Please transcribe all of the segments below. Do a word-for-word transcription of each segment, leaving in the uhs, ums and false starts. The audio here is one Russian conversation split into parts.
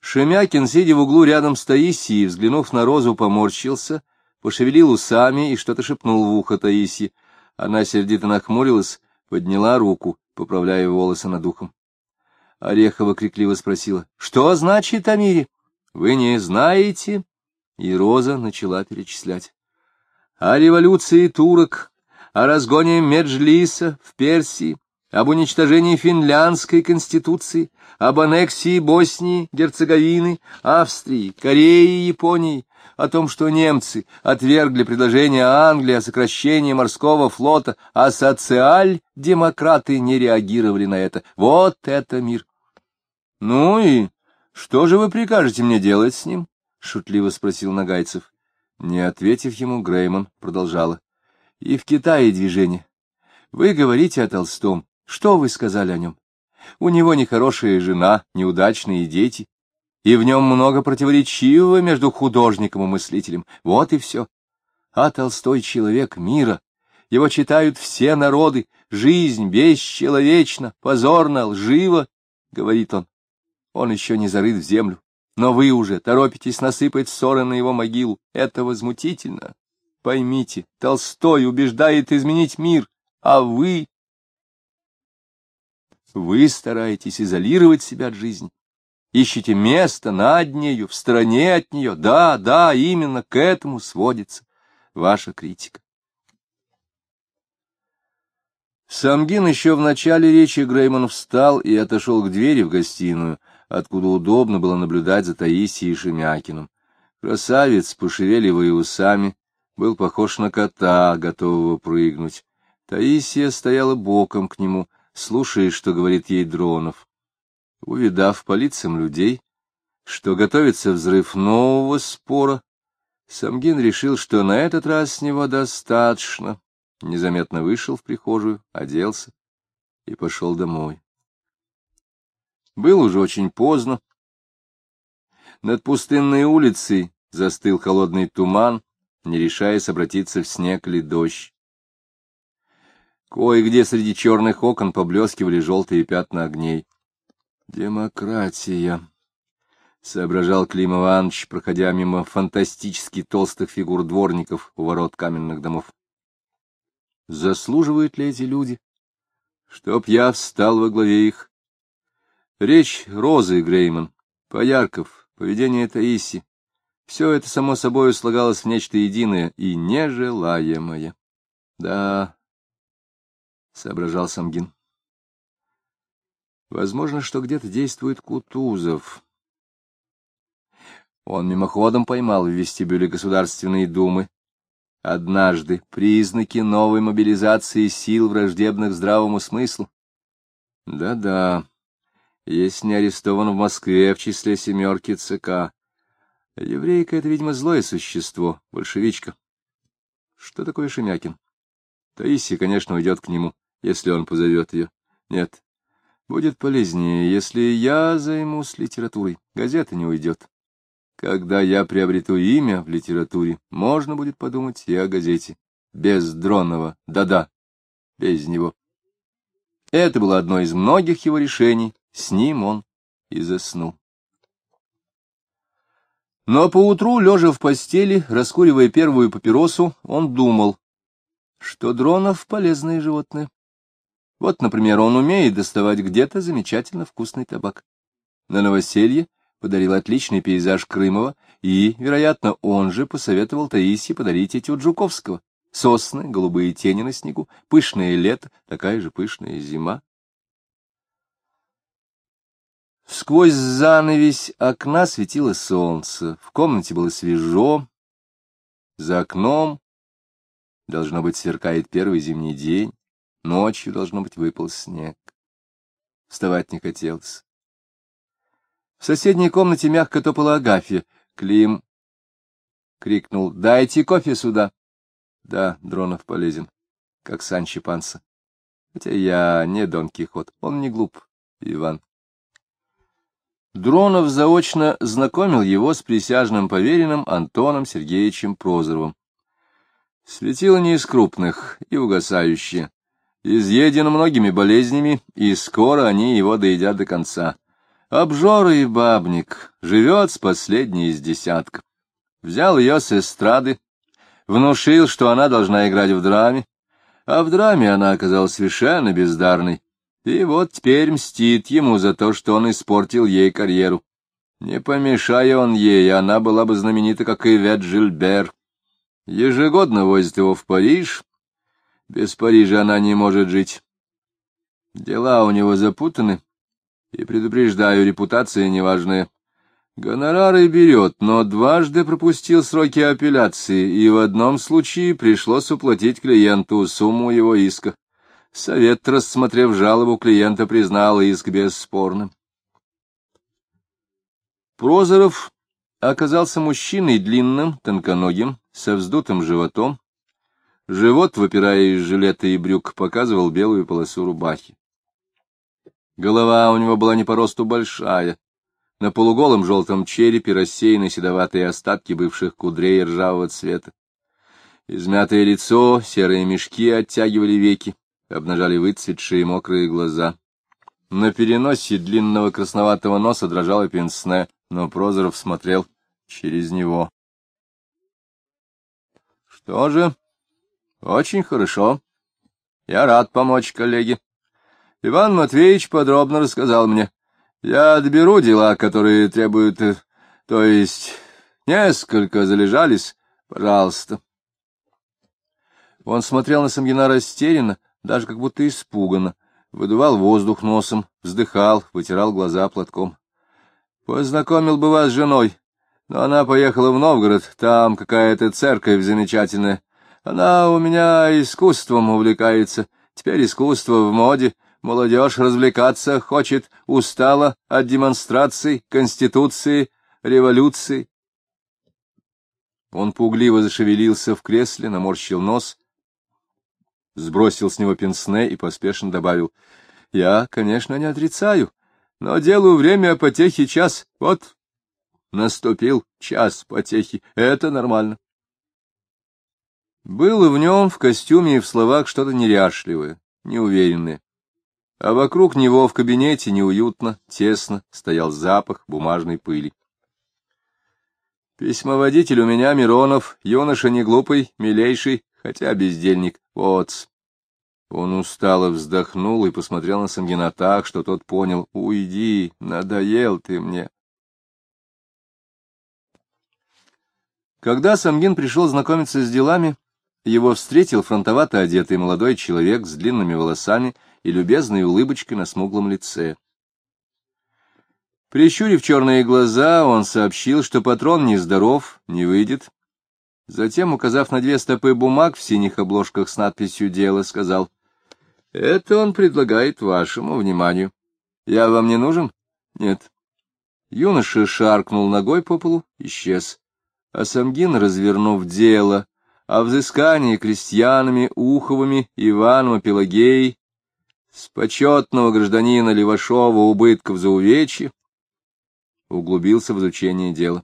Шемякин, сидя в углу рядом с Таисией, взглянув на Розу, поморщился, пошевелил усами и что-то шепнул в ухо Таисии. Она сердито нахмурилась, подняла руку, поправляя волосы над ухом. Орехова крикливо спросила: — Что значит о мире? Вы не знаете? И Роза начала перечислять. О революции турок, о разгоне Меджлиса в Персии, об уничтожении финляндской конституции, об аннексии Боснии, Герцеговины, Австрии, Кореи и Японии, о том, что немцы отвергли предложение Англии о сокращении морского флота, а социал-демократы не реагировали на это. Вот это мир! — Ну и что же вы прикажете мне делать с ним? — шутливо спросил Нагайцев. Не ответив ему, Грейман продолжала. — И в Китае движение. Вы говорите о Толстом. Что вы сказали о нем? У него нехорошая жена, неудачные дети, и в нем много противоречивого между художником и мыслителем. Вот и все. А Толстой — человек мира. Его читают все народы. Жизнь бесчеловечна, позорна, лжива, — говорит он. Он еще не зарыт в землю, но вы уже торопитесь насыпать ссоры на его могилу. Это возмутительно. Поймите, Толстой убеждает изменить мир, а вы... Вы стараетесь изолировать себя от жизни. Ищете место над нею, в стороне от нее. Да, да, именно к этому сводится ваша критика. Самгин еще в начале речи Грейман встал и отошел к двери в гостиную, откуда удобно было наблюдать за Таисией и Шемякиным. Красавец, пошевеливая усами, был похож на кота, готового прыгнуть. Таисия стояла боком к нему, слушая, что говорит ей Дронов. Увидав по лицам людей, что готовится взрыв нового спора, Самгин решил, что на этот раз с него достаточно. Незаметно вышел в прихожую, оделся и пошел домой. Было уже очень поздно. Над пустынной улицей застыл холодный туман, не решаясь обратиться в снег или дождь. Кое-где среди черных окон поблескивали желтые пятна огней. «Демократия», — соображал Клим Иванович, проходя мимо фантастически толстых фигур дворников у ворот каменных домов. Заслуживают ли эти люди, чтоб я встал во главе их? Речь Розы Грейман, Поярков, поведение Таиси — все это само собой слагалось в нечто единое и нежелаемое. Да, — соображал Самгин. Возможно, что где-то действует Кутузов. Он мимоходом поймал в вестибюле Государственной Думы однажды признаки новой мобилизации сил, враждебных здравому смыслу. Да-да, если не арестован в Москве в числе семерки ЦК. Еврейка — это, видимо, злое существо, большевичка. Что такое Шемякин? Таисия, конечно, уйдет к нему, если он позовет ее. Нет, будет полезнее, если я займусь литературой. Газета не уйдет. Когда я приобрету имя в литературе, можно будет подумать и о газете. Без Дронова, да-да, без него. Это было одно из многих его решений, с ним он и заснул. Но поутру, лежа в постели, раскуривая первую папиросу, он думал, что Дронов — полезное животное. Вот, например, он умеет доставать где-то замечательно вкусный табак. На новоселье подарил отличный пейзаж Крымова, и, вероятно, он же посоветовал Таисии подарить этюд Жуковского. Сосны, голубые тени на снегу, пышное лето, такая же пышная зима. Сквозь занавесь окна светило солнце, в комнате было свежо, за окном, должно быть, сверкает первый зимний день, ночью, должно быть, выпал снег. Вставать не хотелось. В соседней комнате мягко топала Агафья. Клим крикнул: «Дайте кофе сюда!» Да, Дронов полезен, как Санчо Панса. Хотя я не Дон Кихот, он не глуп, Иван. Дронов заочно знакомил его с присяжным поверенным Антоном Сергеевичем Прозоровым. Светило не из крупных и угасающее, изъедено многими болезнями, и скоро они его доедят до конца. Обжора и бабник, живет с последней из десятка. Взял ее с эстрады, внушил, что она должна играть в драме, а в драме она оказалась совершенно бездарной, и вот теперь мстит ему за то, что он испортил ей карьеру. Не помешая он ей, она была бы знаменита, как Ивет Жильбер. Ежегодно возит его в Париж. Без Парижа она не может жить. Дела у него запутаны, и, предупреждаю, репутация неважная. Гонорары берет, но дважды пропустил сроки апелляции, и в одном случае пришлось уплатить клиенту сумму его иска. Совет, рассмотрев жалобу клиента, признал иск бесспорным. Прозоров оказался мужчиной длинным, тонконогим, со вздутым животом. Живот, выпирая из жилета и брюк, показывал белую полосу рубахи. Голова у него была не по росту большая. На полуголом желтом черепе рассеяны седоватые остатки бывших кудрей ржавого цвета. Измятое лицо, серые мешки оттягивали веки, обнажали выцветшие мокрые глаза. На переносе длинного красноватого носа дрожало пенсне, но Прозоров смотрел через него. — Что же? Очень хорошо. Я рад помочь коллеге. Иван Матвеевич подробно рассказал мне. Я отберу дела, которые требуют, то есть несколько залежались. Пожалуйста. Он смотрел на Самгина растерянно, даже как будто испуганно, выдувал воздух носом, вздыхал, вытирал глаза платком. Познакомил бы вас с женой, но она поехала в Новгород, там какая-то церковь замечательная. Она у меня искусством увлекается, теперь искусство в моде. Молодежь развлекаться хочет, устала от демонстраций, конституции, революции. Он пугливо зашевелился в кресле, наморщил нос, сбросил с него пенсне и поспешно добавил: — Я, конечно, не отрицаю, но делаю время потехи час. Вот наступил час потехи. Это нормально. Было в нем, в костюме и в словах, что-то неряшливое, неуверенное. А вокруг него в кабинете неуютно, тесно, стоял запах бумажной пыли. Письмоводитель у меня Миронов, юноша не глупый, милейший, хотя бездельник. Вот. Он устало вздохнул и посмотрел на Самгина так, что тот понял: уйди, надоел ты мне. Когда Самгин пришел знакомиться с делами, его встретил фронтовато одетый молодой человек с длинными волосами и любезной улыбочкой на смуглом лице. Прищурив черные глаза, он сообщил, что патрон нездоров, не выйдет. Затем, указав на две стопы бумаг в синих обложках с надписью «Дело», сказал: — Это он предлагает вашему вниманию. Я вам не нужен? Нет. Юноша шаркнул ногой по полу, исчез. А Самгин, развернув дело о взыскании крестьянами Уховыми Иваном и Пелагеей с почетного гражданина Левашова убытков за увечье, углубился в изучение дела.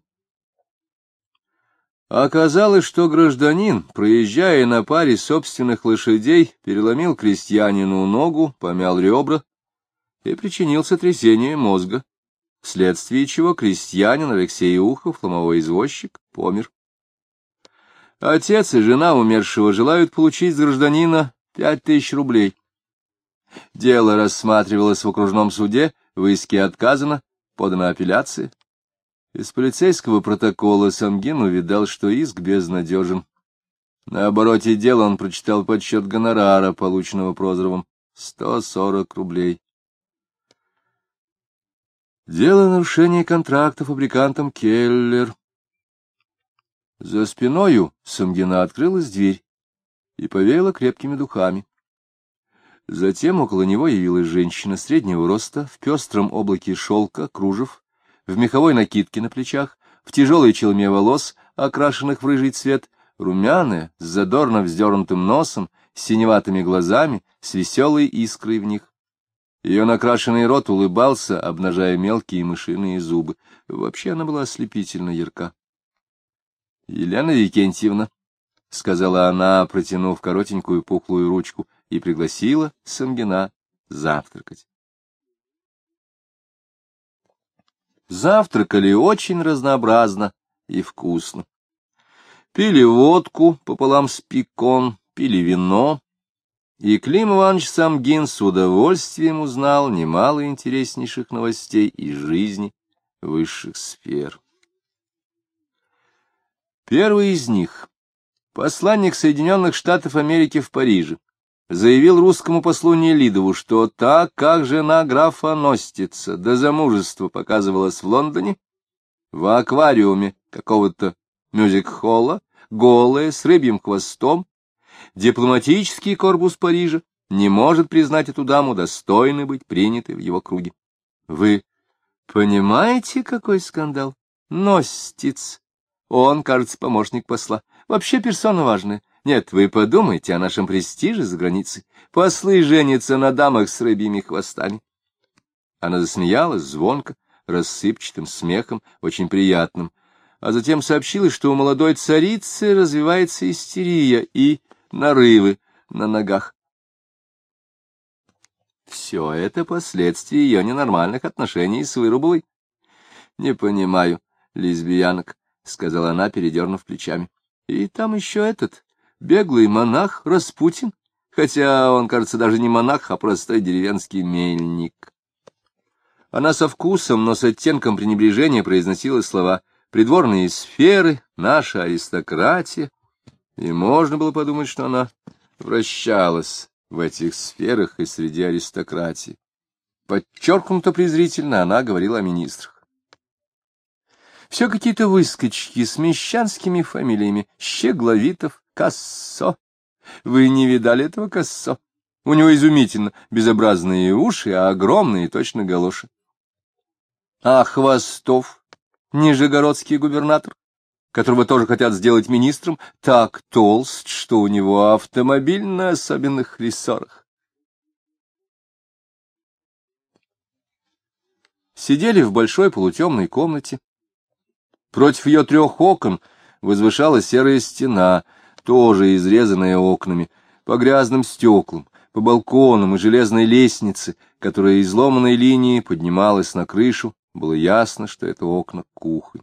Оказалось, что гражданин, проезжая на паре собственных лошадей, переломил крестьянину ногу, помял ребра и причинил сотрясение мозга, вследствие чего крестьянин Алексей Ухов, ломовой извозчик, помер. Отец и жена умершего желают получить с гражданина пять тысяч рублей. Дело рассматривалось в окружном суде, в иске отказано, подана апелляция. Из полицейского протокола Самгин увидал, что иск безнадежен. На обороте дела он прочитал подсчет гонорара, полученного Прозоровым — сто сорок рублей. Дело о нарушении контракта фабрикантом Келлер. За спиною Самгина открылась дверь и повеяла крепкими духами. Затем около него явилась женщина среднего роста, в пестром облаке шелка, кружев, в меховой накидке на плечах, в тяжелой челме волос, окрашенных в рыжий цвет, румяная, с задорно вздернутым носом, с синеватыми глазами, с веселой искрой в них. Ее накрашенный рот улыбался, обнажая мелкие мышиные зубы. Вообще она была ослепительно ярка. — Елена Викентьевна, — сказала она, протянув коротенькую пухлую ручку, и пригласила Самгина завтракать. Завтракали очень разнообразно и вкусно. Пили водку пополам с пикон, пили вино, и Клим Иванович Самгин с удовольствием узнал немало интереснейших новостей из жизни высших сфер. Первый из них, посланник Соединенных Штатов Америки в Париже, заявил русскому послу Нелидову, что так как жена графа Ностица до замужества показывалась в Лондоне, в аквариуме какого-то мюзик-холла, голая, с рыбьим хвостом, дипломатический корпус Парижа не может признать эту даму достойной быть принятой в его круге. Вы понимаете, какой скандал? Ностиц. Он, кажется, помощник посла. Вообще персона важная. Нет, вы подумайте о нашем престиже за границей. Послы женятся на дамах с рыбьими хвостами. Она засмеялась звонко, рассыпчатым смехом, очень приятным, а затем сообщила, что у молодой царицы развивается истерия и нарывы на ногах. Все это последствия ее ненормальных отношений с Вырубовой. — Не понимаю лесбиянок, — сказала она, передернув плечами. — И там еще этот беглый монах Распутин, хотя он, кажется, даже не монах, а простой деревенский мельник. Она со вкусом, но с оттенком пренебрежения произносила слова «придворные сферы», «наша аристократия», и можно было подумать, что она вращалась в этих сферах и среди аристократии. Подчеркнуто презрительно она говорила о министрах. Все какие-то выскочки с мещанскими фамилиями: Щегловитов, Кассо. Вы не видали этого Кассо? У него изумительно безобразные уши, а огромные точно галоши. А Хвостов, нижегородский губернатор, которого тоже хотят сделать министром, так толст, что у него автомобиль на особенных рессорах. Сидели в большой полутемной комнате. Против ее трех окон возвышалась серая стена, тоже изрезанная окнами, по грязным стеклам, по балконам и железной лестнице, которая изломанной линией поднималась на крышу. Было ясно, что это окна кухонь.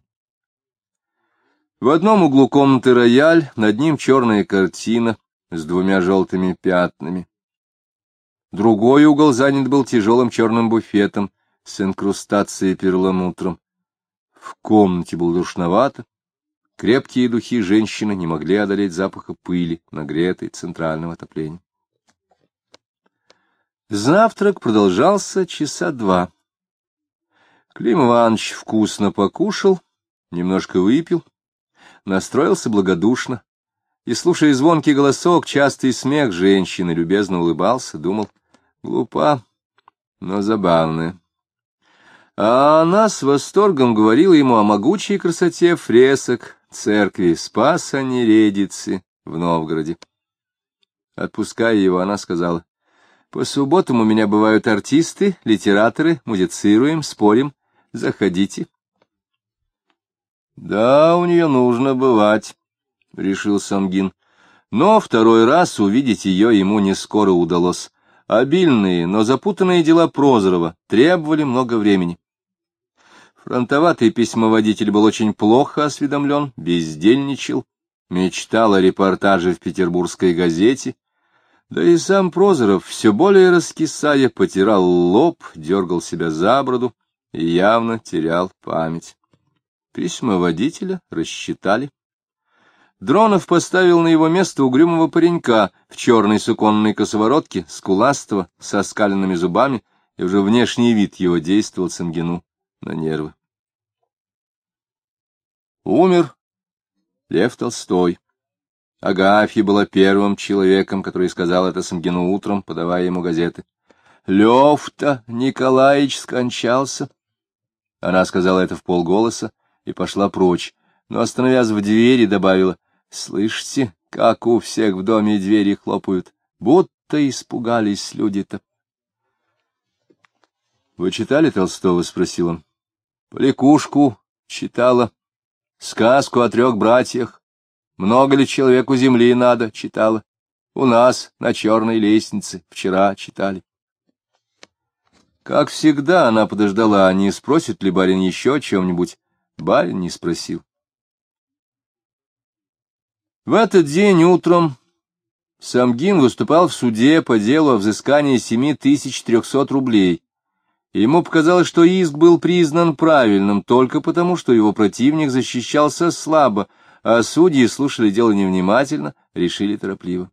В одном углу комнаты рояль, над ним черная картина с двумя желтыми пятнами. Другой угол занят был тяжелым черным буфетом с инкрустацией перламутром. В комнате было душновато. Крепкие духи женщины не могли одолеть запаха пыли, нагретой центральным отоплением. Завтрак продолжался часа два. Клим Иванович вкусно покушал, немножко выпил, настроился благодушно и, слушая звонкий голосок, частый смех женщины, любезно улыбался, думал: глупа, но забавная. А она с восторгом говорила ему о могучей красоте фресок церкви Спаса Нередицы в Новгороде. Отпуская его, она сказала: по субботам у меня бывают артисты, литераторы, музицируем, спорим, заходите. Да, у нее нужно бывать, — решил Самгин. Но второй раз увидеть ее ему не скоро удалось. Обильные, но запутанные дела Прозорова требовали много времени. Фронтоватый письмоводитель был очень плохо осведомлен, бездельничал, мечтал о репортаже в петербургской газете, да и сам Прозоров, все более раскисая, потирал лоб, дергал себя за бороду и явно терял память. Письмоводителя рассчитали. Дронов поставил на его место угрюмого паренька в черной суконной косоворотке, скуластого, со скаленными зубами, и уже внешний вид его действовал Самгину на нервы. Умер Лев Толстой. Агафья была первым человеком, который сказал это Самгину утром, подавая ему газеты. «Лев-то Николаич скончался». Она сказала это вполголоса и пошла прочь, но, остановясь в двери, добавила: «Слышите, как у всех в доме двери хлопают, будто испугались люди-то». «Вы читали Толстого?» — спросил он. «Полякушку читала, сказку о трех братьях. Много ли человеку земли надо, читала. У нас на черной лестнице вчера читали». Как всегда, она подождала, не спросит ли барин еще о чем-нибудь. Барин не спросил. В этот день утром Самгин выступал в суде по делу о взыскании семи тысяч трехсот рублей. Ему показалось, что иск был признан правильным только потому, что его противник защищался слабо, а судьи слушали дело невнимательно, решили торопливо.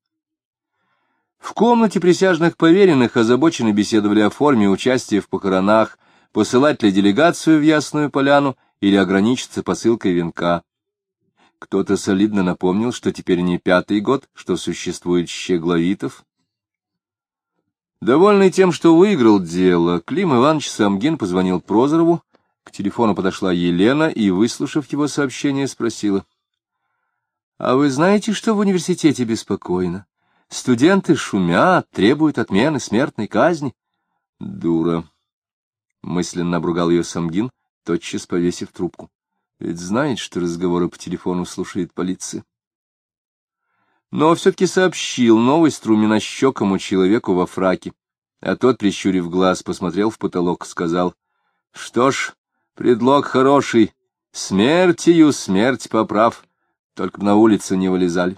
В комнате присяжных поверенных озабоченно беседовали о форме участия в похоронах, посылать ли делегацию в Ясную Поляну или ограничиться посылкой венка. Кто-то солидно напомнил, что теперь не пятый год, что существует Щегловитов. Довольный тем, что выиграл дело, Клим Иванович Самгин позвонил Прозорову, к телефону подошла Елена и, выслушав его сообщение, спросила: — А вы знаете, что в университете беспокойно? Студенты шумят, требуют отмены смертной казни. — Дура! — мысленно обругал ее Самгин, тотчас повесив трубку. Ведь знает, что разговоры по телефону слушает полиция. Но все-таки сообщил новость румянощекому человеку во фраке, а тот, прищурив глаз, посмотрел в потолок, сказал: — Что ж, предлог хороший, смертью смерть поправ, только б на улицу не вылезали.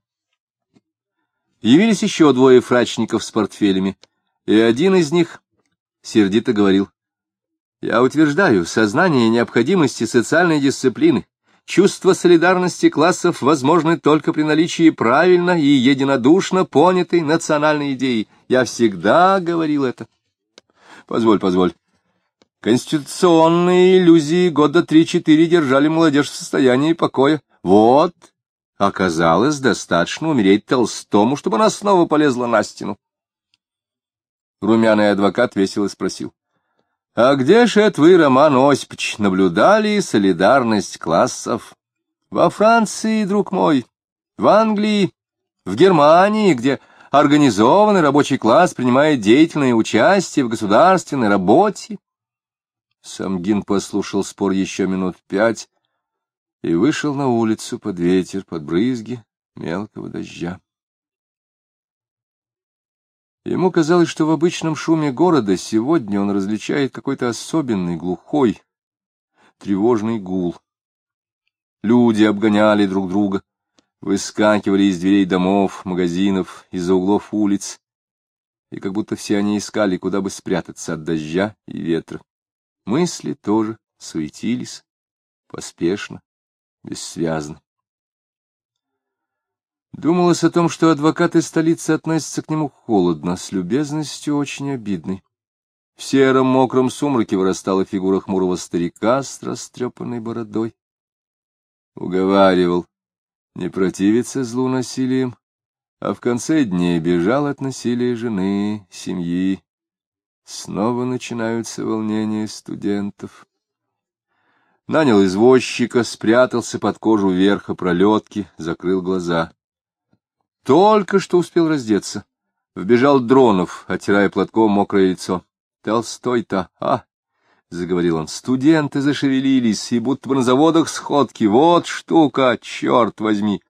Явились еще двое фрачников с портфелями, и один из них сердито говорил: — Я утверждаю, сознание необходимости социальной дисциплины, чувство солидарности классов возможны только при наличии правильно и единодушно понятой национальной идеи. Я всегда говорил это. Позволь, позволь. Конституционные иллюзии года три-четыре держали молодежь в состоянии покоя. Вот, оказалось, достаточно умереть Толстому, чтобы она снова полезла на стену. Румяный адвокат весело спросил: — А где же это вы, Роман Осипович, наблюдали солидарность классов? Во Франции, друг мой, в Англии, в Германии, где организованный рабочий класс принимает деятельное участие в государственной работе. Самгин послушал спор еще минут пять и вышел на улицу под ветер, под брызги мелкого дождя. Ему казалось, что в обычном шуме города сегодня он различает какой-то особенный, глухой, тревожный гул. Люди обгоняли друг друга, выскакивали из дверей домов, магазинов, из-за углов улиц, и как будто все они искали, куда бы спрятаться от дождя и ветра. Мысли тоже суетились, поспешно, бессвязно. Думалось о том, что адвокаты столицы относятся к нему холодно, с любезностью очень обидной. В сером мокром сумраке вырастала фигура хмурого старика с растрепанной бородой. Уговаривал не противиться злу насилием, а в конце дней бежал от насилия жены, семьи. Снова начинаются волнения студентов. Нанял извозчика, спрятался под кожу верха пролетки, закрыл глаза. Только что успел раздеться. Вбежал Дронов, оттирая платком мокрое лицо. — Толстой-то, а? — заговорил он. — Студенты зашевелились, и будто бы на заводах сходки. Вот штука, черт возьми!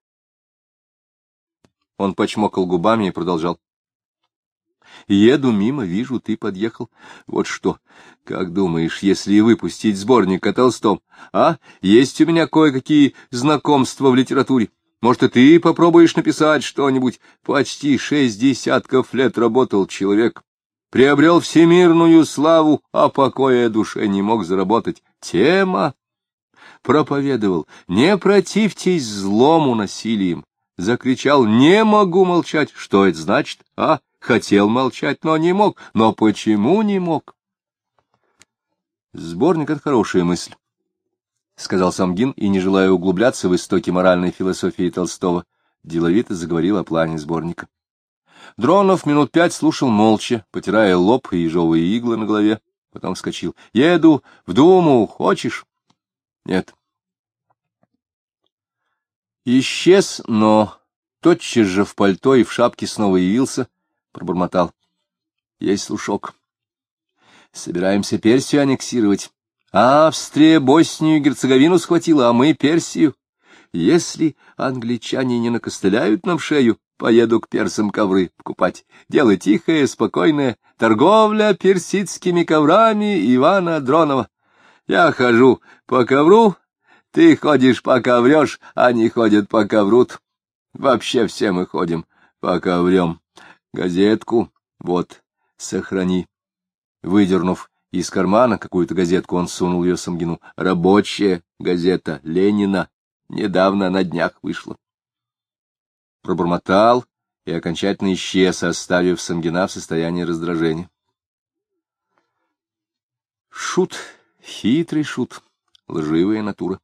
Он почмокал губами и продолжал. — Еду мимо, вижу, ты подъехал. Вот что, как думаешь, если выпустить сборник о Толстом? А? Есть у меня кое-какие знакомства в литературе. Может, и ты попробуешь написать что-нибудь? Почти шесть десятков лет работал человек. Приобрел всемирную славу, а покоя душе не мог заработать. Тема. Проповедовал: не противьтесь злому насилием. Закричал: не могу молчать. Что это значит? А? Хотел молчать, но не мог. Но почему не мог? Сборник — это хорошая мысль, — сказал Самгин, и, не желая углубляться в истоки моральной философии Толстого, деловито заговорил о плане сборника. Дронов минут пять слушал молча, потирая лоб и ежовые иглы на голове, потом вскочил. — Еду в Думу, хочешь? — Нет. Исчез, но тотчас же в пальто и в шапке снова явился, пробормотал. — Есть слушок. Собираемся Персию аннексировать. Австрия Боснию и Герцеговину схватила, а мы Персию. Если англичане не накостыляют нам шею, поеду к персам ковры покупать. Дело тихое, спокойное, торговля персидскими коврами Ивана Дронова. Я хожу по ковру, ты ходишь пока врешь, они ходят пока врут. Вообще все мы ходим пока врем. Газетку вот, сохрани. Выдернув из кармана какую-то газетку, он сунул ее Самгину. Рабочая газета Ленина. Недавно на днях вышла. Пробормотал и окончательно исчез, оставив Самгина в состоянии раздражения. Шут, хитрый шут, лживая натура.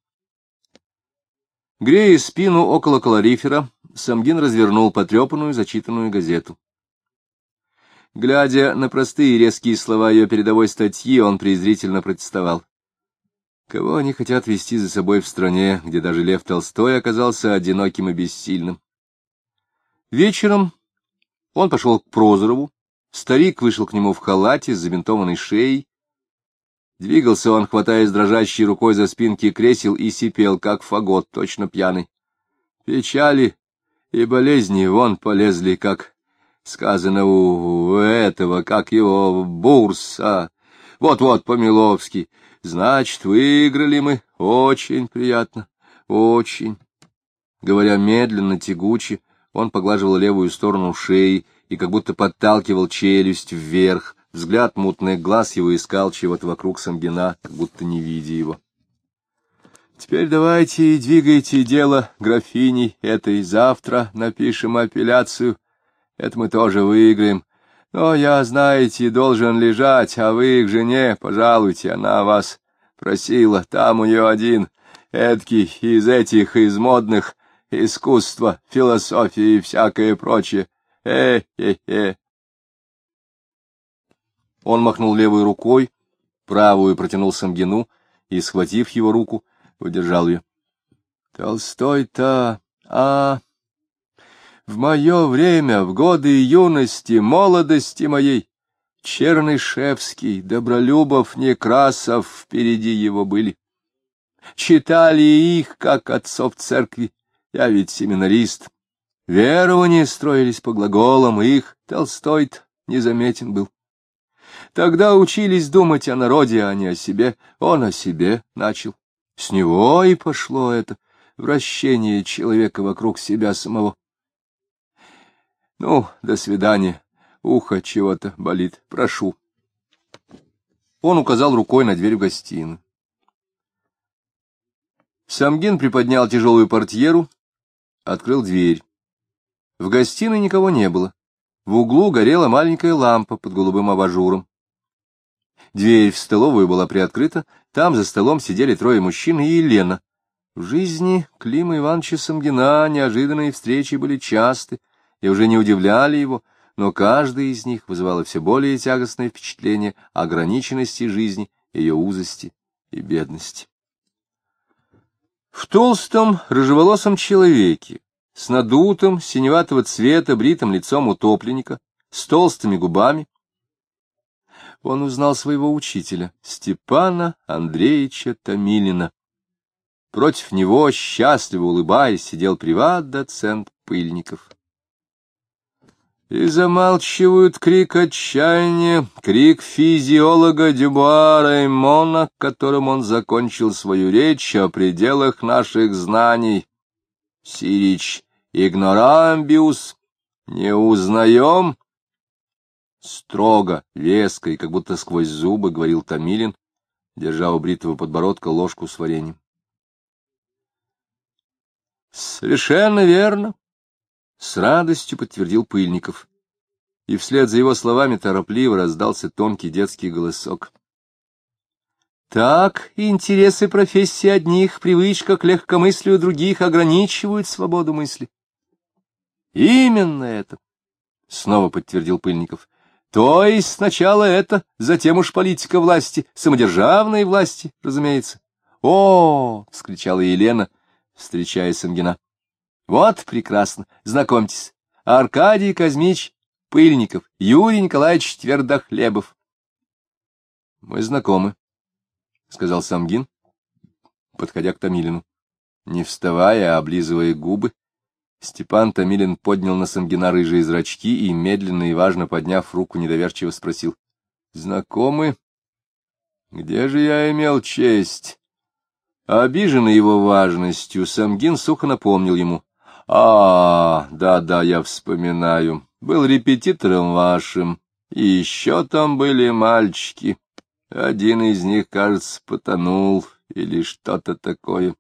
Грея спину около калорифера, Самгин развернул потрепанную, зачитанную газету. Глядя на простые резкие слова ее передовой статьи, он презрительно протестовал. Кого они хотят вести за собой в стране, где даже Лев Толстой оказался одиноким и бессильным? Вечером он пошел к Прозорову, старик вышел к нему в халате с забинтованной шеей. Двигался он, хватаясь дрожащей рукой за спинки кресел, и сипел, как фагот, точно пьяный. Печали и болезни вон полезли, как сказано у этого, как его, Бурса. Вот-вот, Помиловский. Значит, выиграли мы. Очень приятно, очень. Говоря медленно, тягуче, он поглаживал левую сторону шеи и как будто подталкивал челюсть вверх. Взгляд мутных глаз его искал чего-то вокруг Самгина, как будто не видя его. Теперь давайте и двигайте дело графиней этой. Завтра напишем апелляцию. Это мы тоже выиграем. Но я, знаете, должен лежать, а вы к жене пожалуйте, она вас просила. Там у нее один эдакий из этих, из модных, искусства, философии и всякое прочее. Э-э-э. Он махнул левой рукой, правую протянул Самгину и, схватив его руку, удержал ее. Толстой-то, а... В мое время, в годы юности, молодости моей, Чернышевский, Добролюбов, Некрасов впереди его были. Читали их, как отцов церкви, я ведь семинарист. Верования строились по глаголам, их Толстой-то незаметен был. Тогда учились думать о народе, а не о себе. Он о себе начал. С него и пошло это вращение человека вокруг себя самого. Ну, до свидания. Ухо чего-то болит. Прошу. Он указал рукой на дверь в гостиную. Самгин приподнял тяжелую портьеру, открыл дверь. В гостиной никого не было. В углу горела маленькая лампа под голубым абажуром. Дверь в столовую была приоткрыта, там за столом сидели трое мужчин и Елена. В жизни Клима Ивановича Самгина неожиданные встречи были часты и уже не удивляли его, но каждая из них вызывала все более тягостное впечатление ограниченности жизни, ее узости и бедности. В толстом, рыжеволосом человеке, с надутым, синеватого цвета, бритым лицом утопленника, с толстыми губами, он узнал своего учителя, Степана Андреевича Томилина. Против него, счастливо улыбаясь, сидел приват-доцент Пыльников. И замалчивают крик отчаяния, крик физиолога Дюбуа Раймона, которым он закончил свою речь о пределах наших знаний. Сирич игнорамбиус, не узнаем? Строго, веско и как будто сквозь зубы говорил Томилин, держа у бритого подбородка ложку с вареньем. Совершенно верно, с радостью подтвердил Пыльников. И вслед за его словами торопливо раздался тонкий детский голосок. Так интересы профессии одних, привычка к легкомыслию других ограничивают свободу мысли. Именно это, снова подтвердил Пыльников. То есть сначала это, затем уж политика власти, самодержавной власти, разумеется. О, — вскричала Елена, встречая Самгина. Вот прекрасно, знакомьтесь, Аркадий Казмич Пыльников, Юрий Николаевич Твердохлебов. Мы знакомы, — сказал Самгин, подходя к Томилину. Не вставая, а облизывая губы, Степан Томилин поднял на Самгина рыжие зрачки и, медленно и важно подняв руку, недоверчиво спросил. — Знакомы? Где же я имел честь? Обиженный его важностью, Самгин сухо напомнил ему. — А, да-да, я вспоминаю. Был репетитором вашим. И еще там были мальчики. Один из них, кажется, потонул или что-то такое.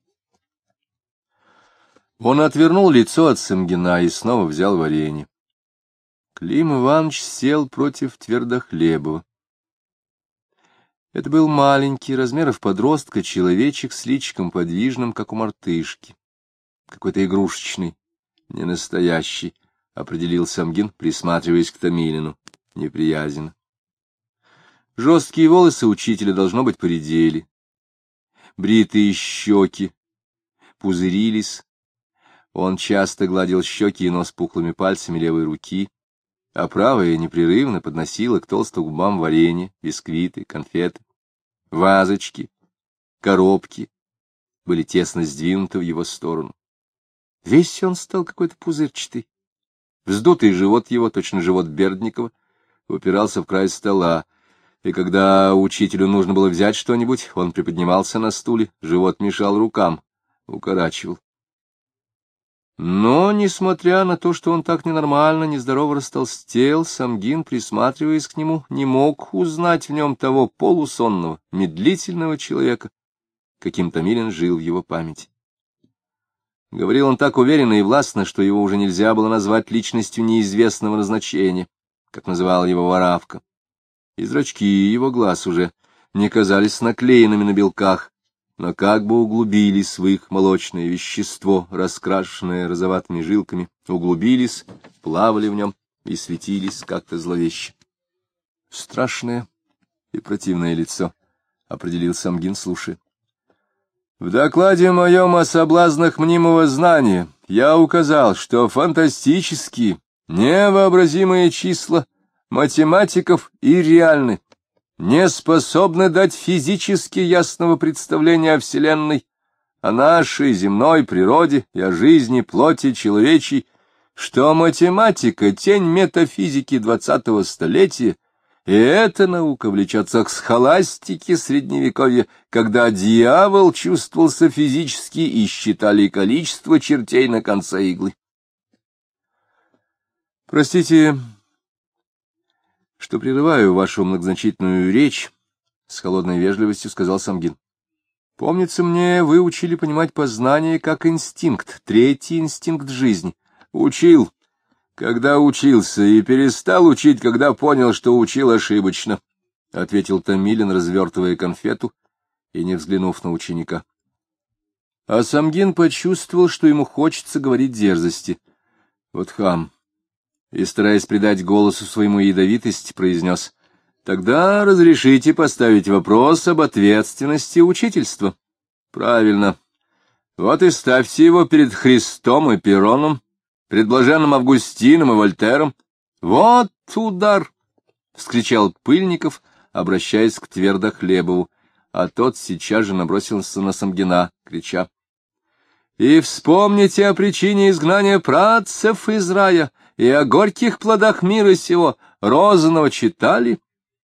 Он отвернул лицо от Самгина и снова взял варенье. Клим Иванович сел против Твердохлебова. Это был маленький, размеров подростка, человечек с личиком подвижным, как у мартышки. Какой-то игрушечный, не настоящий, — определил Самгин, присматриваясь к Томилину, неприязненно. Жесткие волосы учителя, должно быть, поредели. Бритые щеки пузырились. Он часто гладил щеки и нос пухлыми пальцами левой руки, а правая непрерывно подносила к толстым губам варенье, бисквиты, конфеты. Вазочки, коробки были тесно сдвинуты в его сторону. Весь он стал какой-то пузырчатый. Вздутый живот его, точно живот Бердникова, упирался в край стола, и когда учителю нужно было взять что-нибудь, он приподнимался на стуле, живот мешал рукам, укорачивал. Но, несмотря на то, что он так ненормально, нездорово растолстел, Самгин, присматриваясь к нему, не мог узнать в нем того полусонного, медлительного человека, каким Томилин жил в его памяти. Говорил он так уверенно и властно, что его уже нельзя было назвать личностью неизвестного назначения, как называл его Воравка. И зрачки его глаз уже не казались наклеенными на белках, но как бы углубились в их молочное вещество, раскрашенное розоватыми жилками, углубились, плавали в нем и светились как-то зловеще. Страшное и противное лицо, — определил Самгин, слушая. В докладе моем о соблазнах мнимого знания я указал, что фантастические, невообразимые числа математиков и реальны, не способны дать физически ясного представления о Вселенной, о нашей земной природе и о жизни плоти человечей, что математика — тень метафизики двадцатого столетия, и эта наука влечется к схоластике Средневековья, когда дьявол чувствовался физически и считали количество чертей на конце иглы. Простите, что прерываю вашу многозначительную речь, — с холодной вежливостью сказал Самгин. — Помнится мне, вы учили понимать познание как инстинкт, третий инстинкт жизни. Учил, когда учился, и перестал учить, когда понял, что учил ошибочно, — ответил Томилин, развертывая конфету и не взглянув на ученика. А Самгин почувствовал, что ему хочется говорить дерзости. Вот хам. И, стараясь придать голосу своему ядовитость, произнес: — Тогда разрешите поставить вопрос об ответственности учительства. — Правильно. Вот и ставьте его перед Христом и Пероном, перед блаженным Августином и Вольтером. — Вот удар! — вскричал Пыльников, обращаясь к Твердохлебову, а тот сейчас же набросился на Самгина, крича: — И вспомните о причине изгнания працев из рая, и о горьких плодах мира сего. Розанова читали?